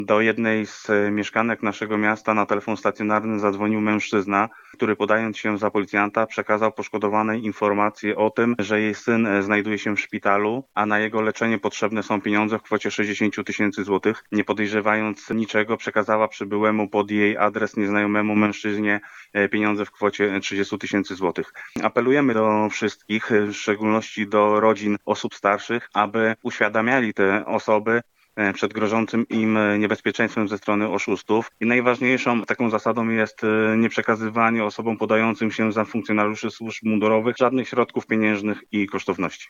Do jednej z mieszkanek naszego miasta na telefon stacjonarny zadzwonił mężczyzna, który podając się za policjanta przekazał poszkodowanej informację o tym, że jej syn znajduje się w szpitalu, a na jego leczenie potrzebne są pieniądze w kwocie 60 tysięcy złotych. Nie podejrzewając niczego, przekazała przybyłemu pod jej adres nieznajomemu mężczyźnie pieniądze w kwocie 30 tysięcy złotych. Apelujemy do wszystkich, w szczególności do rodzin osób starszych, aby uświadamiali te osoby przed grożącym im niebezpieczeństwem ze strony oszustów. I najważniejszą taką zasadą jest nieprzekazywanie osobom podającym się za funkcjonariuszy służb mundurowych żadnych środków pieniężnych i kosztowności.